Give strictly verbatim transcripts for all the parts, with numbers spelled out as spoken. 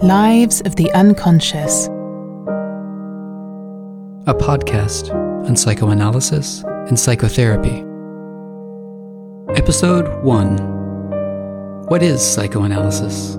Lives of the Unconscious, a podcast on psychoanalysis and psychotherapy. Episode one. What is psychoanalysis?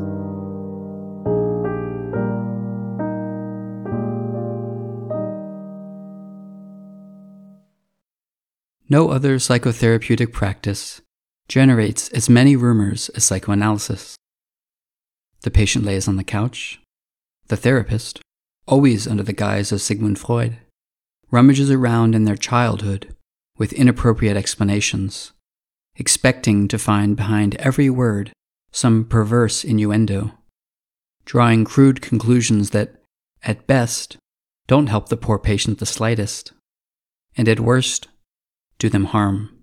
No other psychotherapeutic practice generates as many rumors as psychoanalysis. The patient lays on the couch. The therapist, always under the guise of Sigmund Freud, rummages around in their childhood with inappropriate explanations, expecting to find behind every word some perverse innuendo, drawing crude conclusions that, at best, don't help the poor patient the slightest, and at worst, do them harm.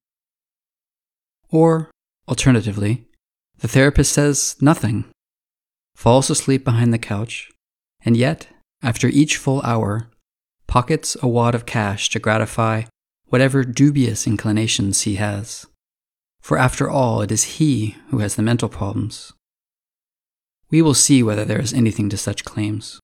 Or, alternatively, the therapist says nothing, falls asleep behind the couch, and yet, after each full hour, pockets a wad of cash to gratify whatever dubious inclinations he has. For after all, it is he who has the mental problems. We will see whether there is anything to such claims.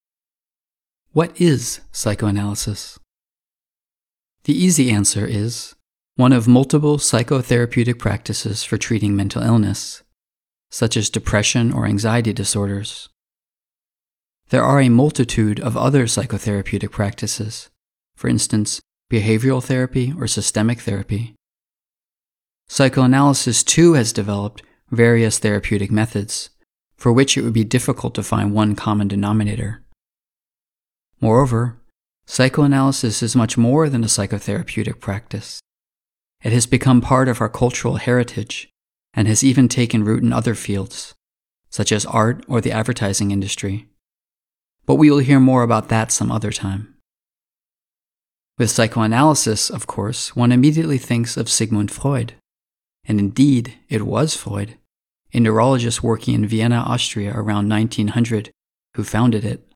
What is psychoanalysis? The easy answer is one of multiple psychotherapeutic practices for treating mental illness, such as depression or anxiety disorders. There are a multitude of other psychotherapeutic practices, for instance, behavioral therapy or systemic therapy. Psychoanalysis too has developed various therapeutic methods, for which it would be difficult to find one common denominator. Moreover, psychoanalysis is much more than a psychotherapeutic practice. It has become part of our cultural heritage and has even taken root in other fields, such as art or the advertising industry. But we will hear more about that some other time. With psychoanalysis, of course, one immediately thinks of Sigmund Freud. And indeed, it was Freud, a neurologist working in Vienna, Austria around nineteen hundred, who founded it.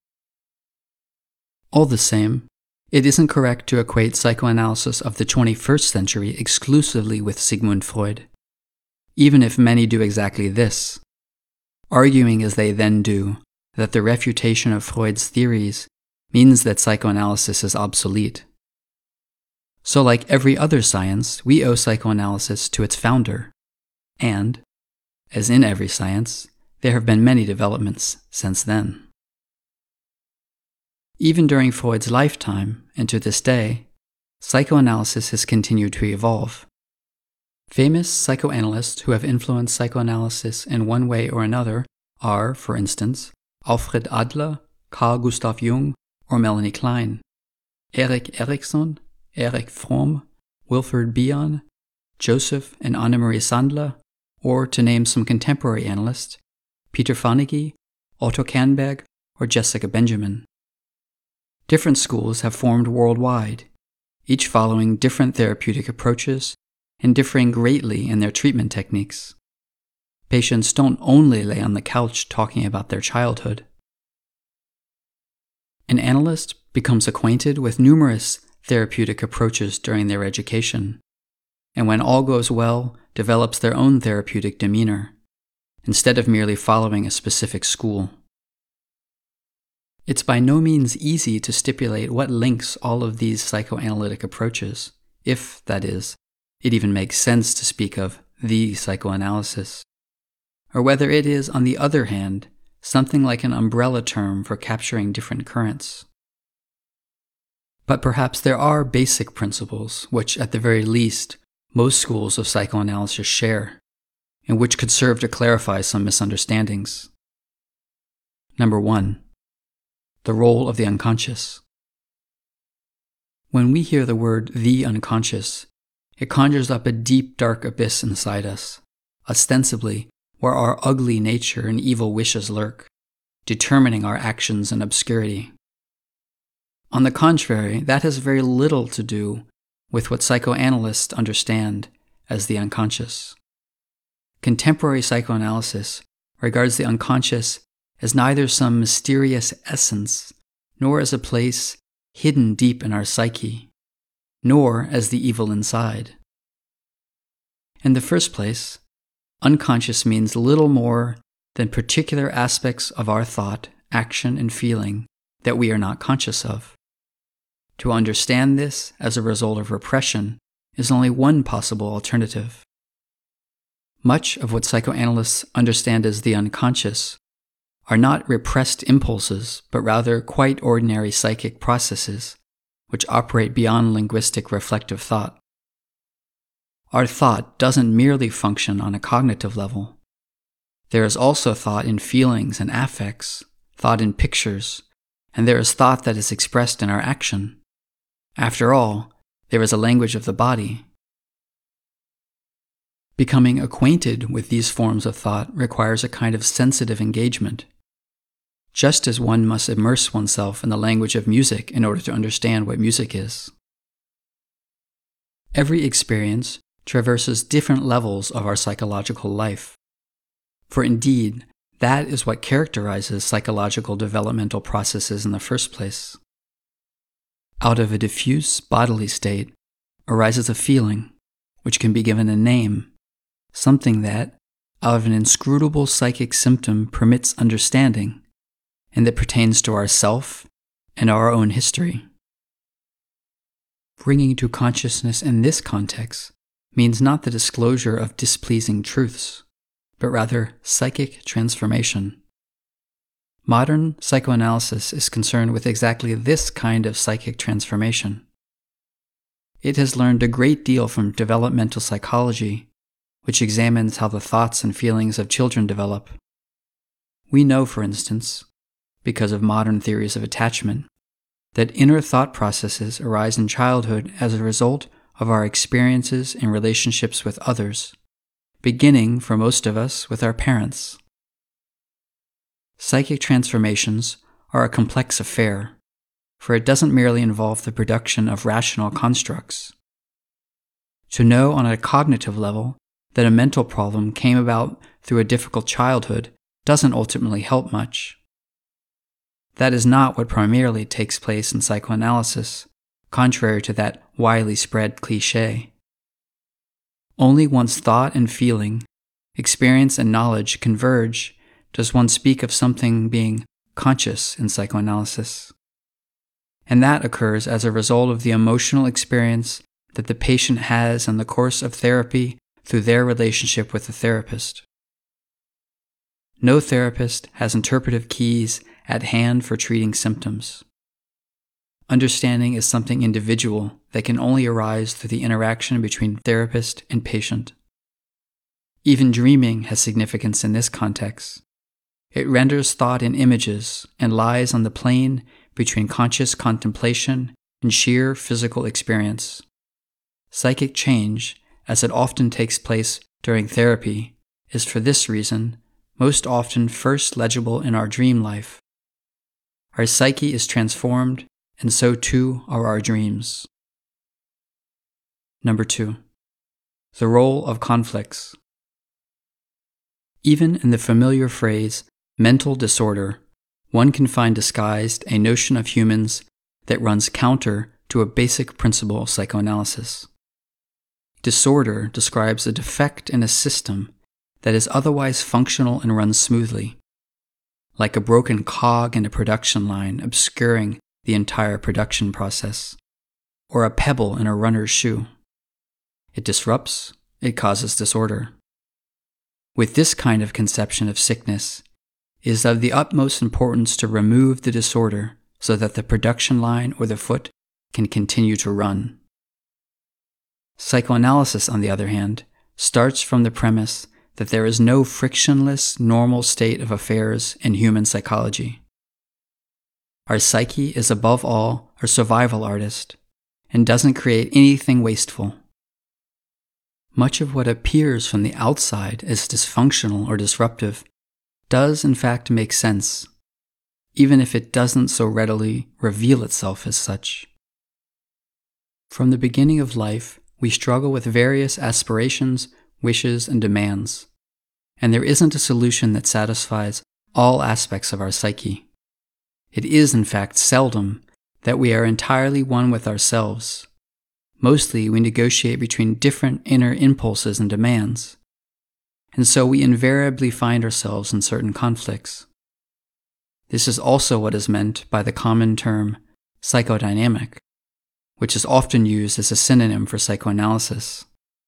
All the same, it isn't correct to equate psychoanalysis of the twenty-first century exclusively with Sigmund Freud, even if many do exactly this, arguing as they then do that the refutation of Freud's theories means that psychoanalysis is obsolete. So like every other science, we owe psychoanalysis to its founder, and, as in every science, there have been many developments since then. Even during Freud's lifetime, and to this day, psychoanalysis has continued to evolve. Famous psychoanalysts who have influenced psychoanalysis in one way or another are, for instance, Alfred Adler, Carl Gustav Jung, or Melanie Klein, Erik Erikson, Erich Fromm, Wilfred Bion, Joseph and Annemarie Sandler, or, to name some contemporary analysts, Peter Fonagy, Otto Kernberg, or Jessica Benjamin. Different schools have formed worldwide, each following different therapeutic approaches and differing greatly in their treatment techniques. Patients don't only lay on the couch talking about their childhood. An analyst becomes acquainted with numerous therapeutic approaches during their education, and when all goes well, develops their own therapeutic demeanor, instead of merely following a specific school. It's by no means easy to stipulate what links all of these psychoanalytic approaches, if, that is, it even makes sense to speak of the psychoanalysis, or whether it is, on the other hand, something like an umbrella term for capturing different currents. But perhaps there are basic principles which, at the very least, most schools of psychoanalysis share, and which could serve to clarify some misunderstandings. Number one, the role of the unconscious. When we hear the word the unconscious, it conjures up a deep, dark abyss inside us, ostensibly where our ugly nature and evil wishes lurk, determining our actions and obscurity. On the contrary, that has very little to do with what psychoanalysts understand as the unconscious. Contemporary psychoanalysis regards the unconscious as neither some mysterious essence, nor as a place hidden deep in our psyche, nor as the evil inside. In the first place, unconscious means little more than particular aspects of our thought action, and feeling that we are not conscious of. To understand this as a result of repression is only one possible alternative. Much of what psychoanalysts understand as the unconscious are not repressed impulses, but rather quite ordinary psychic processes which operate beyond linguistic reflective thought. Our thought doesn't merely function on a cognitive level. There is also thought in feelings and affects, thought in pictures, and there is thought that is expressed in our action. After all, there is a language of the body. Becoming acquainted with these forms of thought requires a kind of sensitive engagement, just as one must immerse oneself in the language of music in order to understand what music is. Every experience traverses different levels of our psychological life, for indeed, that is what characterizes psychological developmental processes in the first place. Out of a diffuse bodily state arises a feeling, which can be given a name, something that, out of an inscrutable psychic symptom, permits understanding, and that pertains to ourself and our own history. Bringing to consciousness in this context means not the disclosure of displeasing truths, but rather psychic transformation. Modern psychoanalysis is concerned with exactly this kind of psychic transformation. It has learned a great deal from developmental psychology, which examines how the thoughts and feelings of children develop. We know, for instance, because of modern theories of attachment, that inner thought processes arise in childhood as a result of our experiences and relationships with others, beginning, for most of us, with our parents. Psychic transformations are a complex affair, for it doesn't merely involve the production of rational constructs. To know on a cognitive level that a mental problem came about through a difficult childhood doesn't ultimately help much. That is not what primarily takes place in psychoanalysis, contrary to that widely spread cliché. Only once thought and feeling, experience and knowledge converge does one speak of something being conscious in psychoanalysis. And that occurs as a result of the emotional experience that the patient has in the course of therapy through their relationship with the therapist. No therapist has interpretive keys at hand for treating symptoms. Understanding is something individual that can only arise through the interaction between therapist and patient. Even dreaming has significance in this context. It renders thought in images and lies on the plane between conscious contemplation and sheer physical experience. Psychic change, as it often takes place during therapy, is for this reason most often first legible in our dream life. Our psyche is transformed, and so too are our dreams. Number two, the role of conflicts. Even in the familiar phrase, mental disorder, one can find disguised a notion of humans that runs counter to a basic principle of psychoanalysis. Disorder describes a defect in a system that is otherwise functional and runs smoothly, like a broken cog in a production line obscuring the entire production process, or a pebble in a runner's shoe. It disrupts, it causes disorder. With this kind of conception of sickness, it is of the utmost importance to remove the disorder so that the production line or the foot can continue to run. Psychoanalysis, on the other hand, starts from the premise that there is no frictionless, normal state of affairs in human psychology. Our psyche is above all a survival artist and doesn't create anything wasteful. Much of what appears from the outside as dysfunctional or disruptive does in fact make sense, even if it doesn't so readily reveal itself as such. From the beginning of life, we struggle with various aspirations, wishes, and demands, and there isn't a solution that satisfies all aspects of our psyche. It is, in fact, seldom that we are entirely one with ourselves. Mostly, we negotiate between different inner impulses and demands, and so we invariably find ourselves in certain conflicts. This is also what is meant by the common term psychodynamic, which is often used as a synonym for psychoanalysis.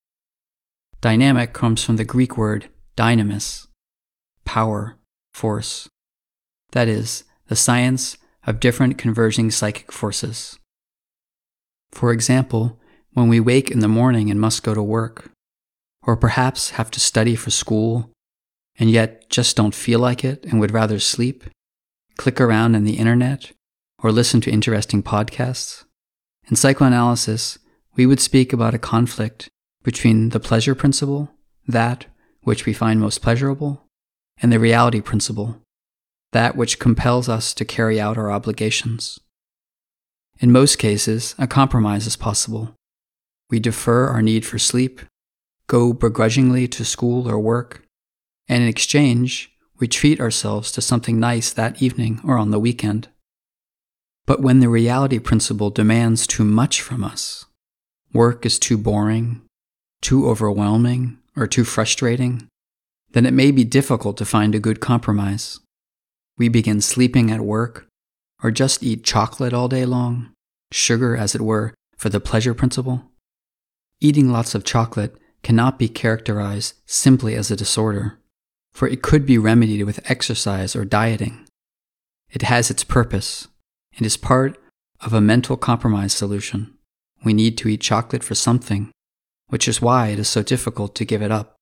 Dynamic comes from the Greek word dynamis, power, force. That is, the science of different converging psychic forces. For example, when we wake in the morning and must go to work, or perhaps have to study for school, and yet just don't feel like it and would rather sleep, click around on the internet, or listen to interesting podcasts. In psychoanalysis, we would speak about a conflict between the pleasure principle, that which we find most pleasurable, and the reality principle, that which compels us to carry out our obligations. In most cases, a compromise is possible. We defer our need for sleep, go begrudgingly to school or work, and in exchange, we treat ourselves to something nice that evening or on the weekend. But when the reality principle demands too much from us, work is too boring, too overwhelming, or too frustrating, then it may be difficult to find a good compromise. We begin sleeping at work, or just eat chocolate all day long, sugar as it were, for the pleasure principle. Eating lots of chocolate cannot be characterized simply as a disorder, for it could be remedied with exercise or dieting. It has its purpose, and is part of a mental compromise solution. We need to eat chocolate for something, which is why it is so difficult to give it up.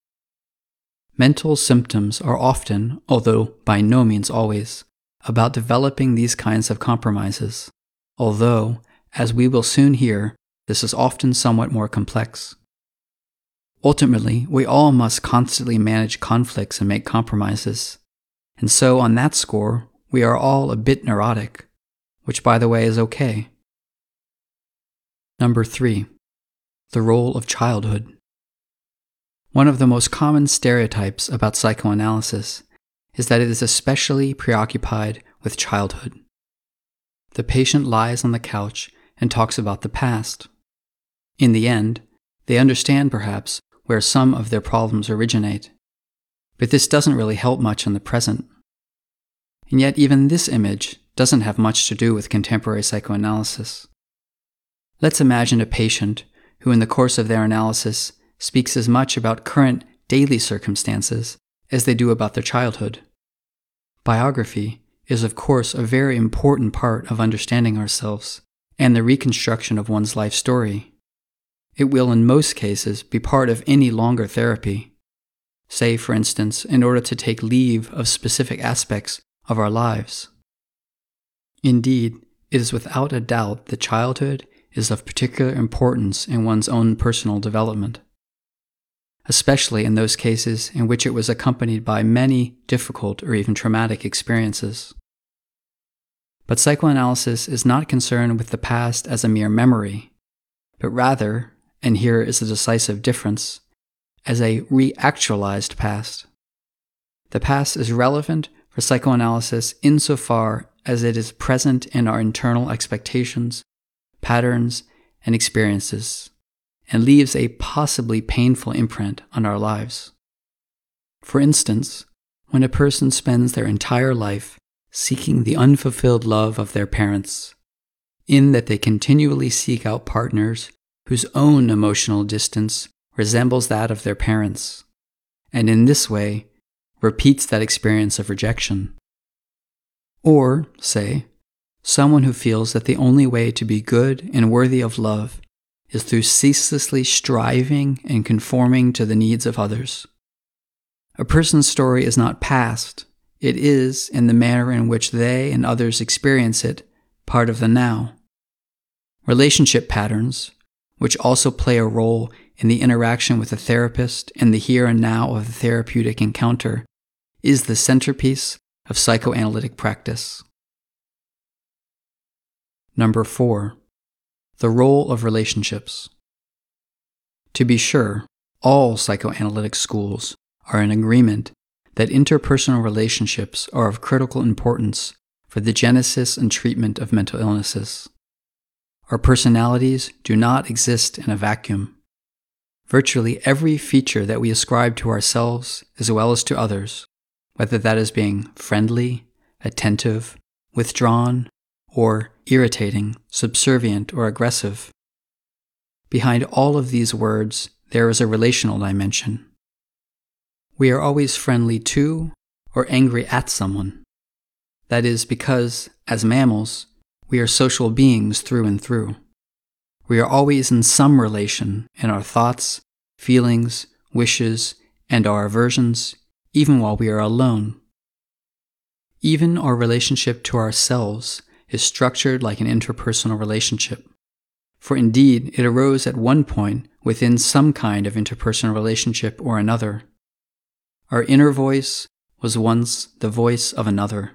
Mental symptoms are often, although by no means always, about developing these kinds of compromises, although, as we will soon hear, this is often somewhat more complex. Ultimately, we all must constantly manage conflicts and make compromises, and so on that score, we are all a bit neurotic, which by the way is okay. Number three, the role of childhood. One of the most common stereotypes about psychoanalysis is that it is especially preoccupied with childhood. The patient lies on the couch and talks about the past. In the end, they understand perhaps where some of their problems originate, but this doesn't really help much in the present. And yet even this image doesn't have much to do with contemporary psychoanalysis. Let's imagine a patient who in the course of their analysis speaks as much about current daily circumstances as they do about their childhood. Biography is of course a very important part of understanding ourselves and the reconstruction of one's life story. It will in most cases be part of any longer therapy, say for instance in order to take leave of specific aspects of our lives. Indeed, it is without a doubt that childhood is of particular importance in one's own personal development, especially in those cases in which it was accompanied by many difficult or even traumatic experiences. But psychoanalysis is not concerned with the past as a mere memory, but rather, and here is a decisive difference, as a reactualized past. The past is relevant for psychoanalysis insofar as it is present in our internal expectations, patterns, and experiences, and leaves a possibly painful imprint on our lives. For instance, when a person spends their entire life seeking the unfulfilled love of their parents, in that they continually seek out partners whose own emotional distance resembles that of their parents, and in this way repeats that experience of rejection. Or, say, someone who feels that the only way to be good and worthy of love is through ceaselessly striving and conforming to the needs of others. A person's story is not past, it is, in the manner in which they and others experience it, part of the now. Relationship patterns, which also play a role in the interaction with the therapist and the here and now of the therapeutic encounter, is the centerpiece of psychoanalytic practice. Number four, the role of relationships. To be sure, all psychoanalytic schools are in agreement that interpersonal relationships are of critical importance for the genesis and treatment of mental illnesses. Our personalities do not exist in a vacuum. Virtually every feature that we ascribe to ourselves as well as to others, whether that is being friendly, attentive, withdrawn, or irritating, subservient, or aggressive. Behind all of these words, there is a relational dimension. We are always friendly to or angry at someone. That is because, as mammals, we are social beings through and through. We are always in some relation in our thoughts, feelings, wishes, and our aversions, even while we are alone. Even our relationship to ourselves is structured like an interpersonal relationship. For indeed, it arose at one point within some kind of interpersonal relationship or another. Our inner voice was once the voice of another.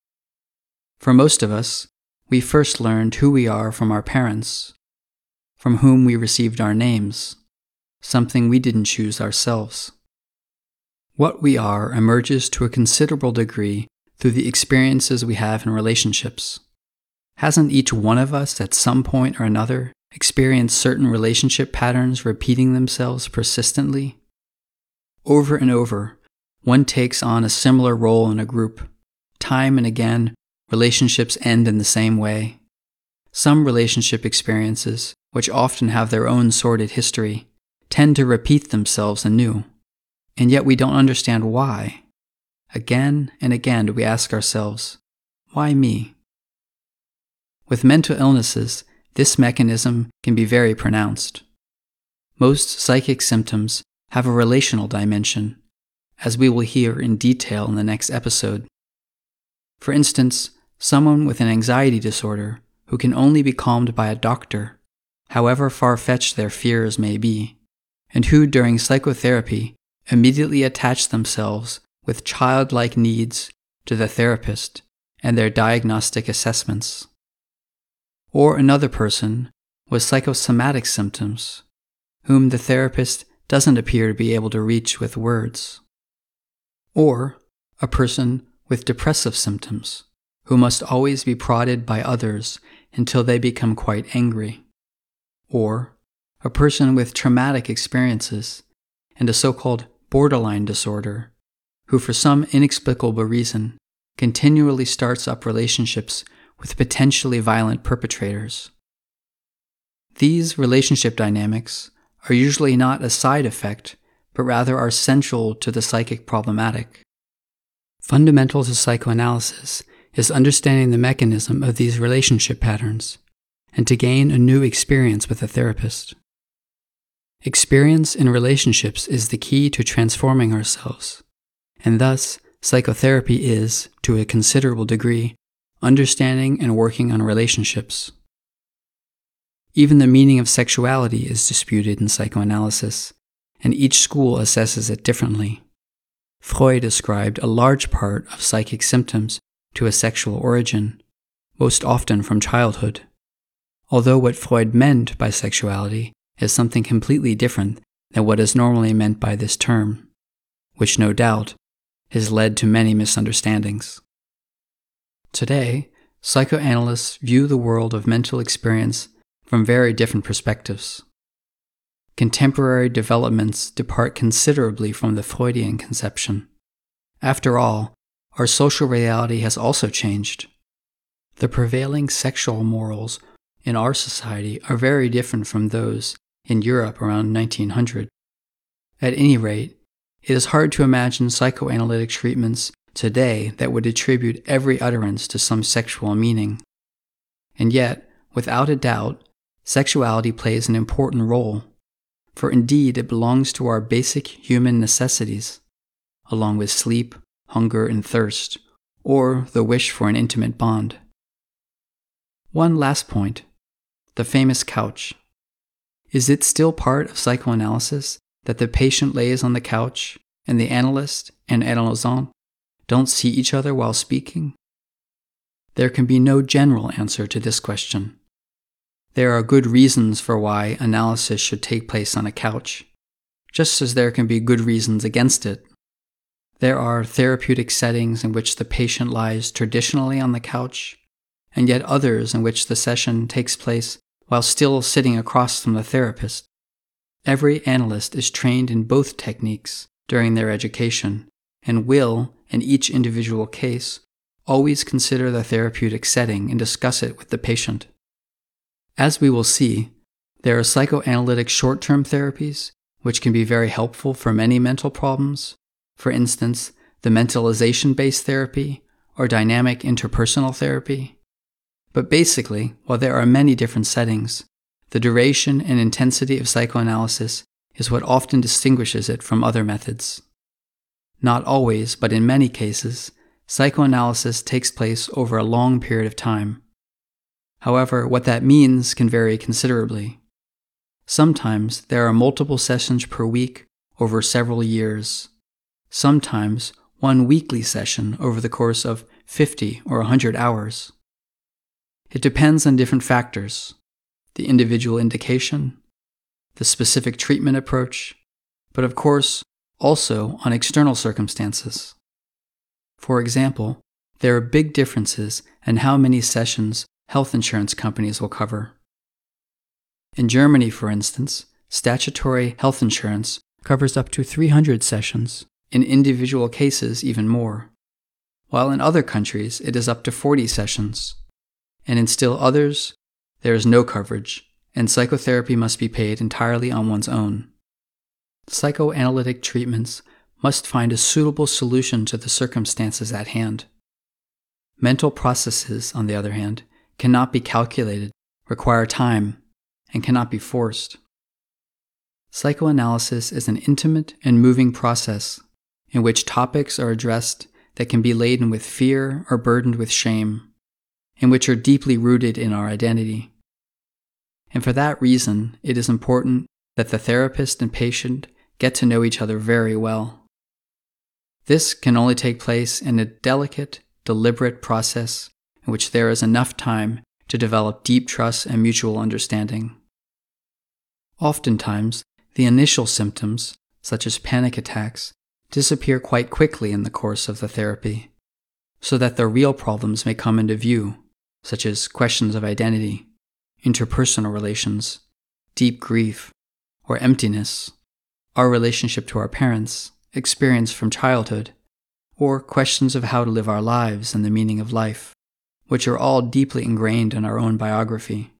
For most of us, we first learned who we are from our parents, from whom we received our names, something we didn't choose ourselves. What we are emerges to a considerable degree through the experiences we have in relationships. Hasn't each one of us at some point or another experienced certain relationship patterns repeating themselves persistently? Over and over, one takes on a similar role in a group. Time and again, relationships end in the same way. Some relationship experiences, which often have their own sordid history, tend to repeat themselves anew, and yet we don't understand why. Again and again do we ask ourselves, why me? With mental illnesses, this mechanism can be very pronounced. Most psychic symptoms have a relational dimension, as we will hear in detail in the next episode. For instance, someone with an anxiety disorder who can only be calmed by a doctor, however far-fetched their fears may be, and who during psychotherapy immediately attach themselves with childlike needs to the therapist and their diagnostic assessments. Or another person with psychosomatic symptoms, whom the therapist doesn't appear to be able to reach with words. Or a person with depressive symptoms, who must always be prodded by others until they become quite angry. Or a person with traumatic experiences and a so-called borderline disorder, who for some inexplicable reason continually starts up relationships with potentially violent perpetrators. These relationship dynamics are usually not a side effect, but rather are central to the psychic problematic. Fundamental to psychoanalysis is understanding the mechanism of these relationship patterns, and to gain a new experience with a therapist. Experience in relationships is the key to transforming ourselves, and thus psychotherapy is, to a considerable degree, understanding and working on relationships. Even the meaning of sexuality is disputed in psychoanalysis, and each school assesses it differently. Freud ascribed a large part of psychic symptoms to a sexual origin, most often from childhood, although what Freud meant by sexuality is something completely different than what is normally meant by this term, which no doubt has led to many misunderstandings. Today, psychoanalysts view the world of mental experience from very different perspectives. Contemporary developments depart considerably from the Freudian conception. After all, our social reality has also changed. The prevailing sexual morals in our society are very different from those in Europe around nineteen hundred. At any rate, it is hard to imagine psychoanalytic treatments today that would attribute every utterance to some sexual meaning. And yet, without a doubt, sexuality plays an important role, for indeed it belongs to our basic human necessities, along with sleep, hunger, and thirst, or the wish for an intimate bond. One last point, the famous couch. Is it still part of psychoanalysis that the patient lays on the couch and the analyst and analysant don't see each other while speaking? There can be no general answer to this question. There are good reasons for why analysis should take place on a couch, just as there can be good reasons against it. There are therapeutic settings in which the patient lies traditionally on the couch, and yet others in which the session takes place while still sitting across from the therapist. Every analyst is trained in both techniques during their education, and will, in each individual case, always consider the therapeutic setting and discuss it with the patient. As we will see, there are psychoanalytic short-term therapies, which can be very helpful for many mental problems. For instance, the mentalization-based therapy or dynamic interpersonal therapy. But basically, while there are many different settings, the duration and intensity of psychoanalysis is what often distinguishes it from other methods. Not always, but in many cases, psychoanalysis takes place over a long period of time. However, what that means can vary considerably. Sometimes there are multiple sessions per week over several years. Sometimes one weekly session over the course of fifty or one hundred hours. It depends on different factors, the individual indication, the specific treatment approach, but of course also on external circumstances. For example, there are big differences in how many sessions health insurance companies will cover. In Germany, for instance, statutory health insurance covers up to three hundred sessions, in individual cases even more, while in other countries it is up to forty sessions, and in still others, there is no coverage, and psychotherapy must be paid entirely on one's own. Psychoanalytic treatments must find a suitable solution to the circumstances at hand. Mental processes, on the other hand, cannot be calculated, require time, and cannot be forced. Psychoanalysis is an intimate and moving process in which topics are addressed that can be laden with fear or burdened with shame, and which are deeply rooted in our identity. And for that reason, it is important that the therapist and patient get to know each other very well. This can only take place in a delicate, deliberate process in which there is enough time to develop deep trust and mutual understanding. Oftentimes, the initial symptoms, such as panic attacks, disappear quite quickly in the course of the therapy, so that the real problems may come into view, such as questions of identity, interpersonal relations, deep grief, or emptiness, our relationship to our parents, experience from childhood, or questions of how to live our lives and the meaning of life, which are all deeply ingrained in our own biography.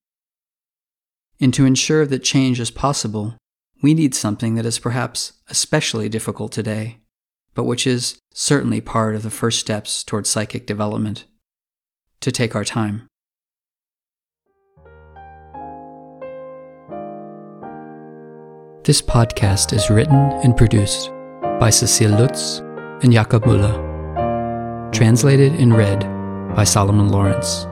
And to ensure that change is possible, we need something that is perhaps especially difficult today, but which is certainly part of the first steps towards psychic development: to take our time. This podcast is written and produced by Cecile Lutz and Jakob Müller. Translated and read by Solomon Lawrence.